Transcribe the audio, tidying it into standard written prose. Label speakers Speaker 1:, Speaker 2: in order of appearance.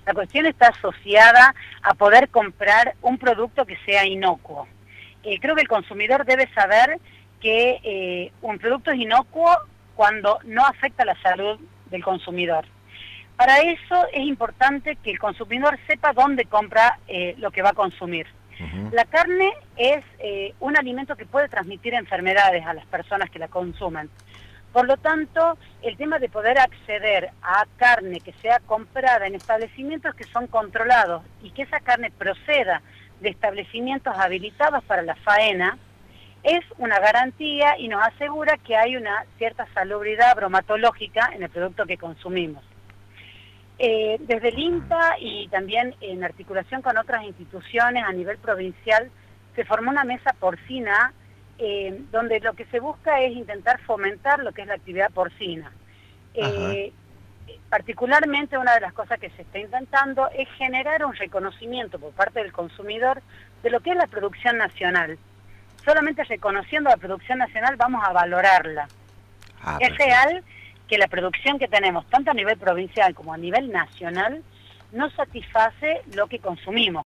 Speaker 1: La cuestión está asociada a poder comprar un producto que sea inocuo. Creo que el consumidor debe saber que un producto es inocuo cuando no afecta la salud del consumidor. Para eso es importante que el consumidor sepa dónde compra lo que va a consumir. La carne es un alimento que puede transmitir enfermedades a las personas que la consumen. Por lo tanto, el tema de poder acceder a carne que sea comprada en establecimientos que son controlados y que esa carne proceda de establecimientos habilitados para la faena, es una garantía y nos asegura que hay una cierta salubridad bromatológica en el producto que consumimos. Desde el INTA y también en articulación con otras instituciones a nivel provincial, se formó una mesa porcina donde lo que se busca es intentar fomentar lo que es la actividad porcina. Particularmente una de las cosas que se está intentando es generar un reconocimiento por parte del consumidor de lo que es la producción nacional. Solamente reconociendo la producción nacional vamos a valorarla. Es real que la producción que tenemos, tanto a nivel provincial como a nivel nacional, no satisface lo que consumimos.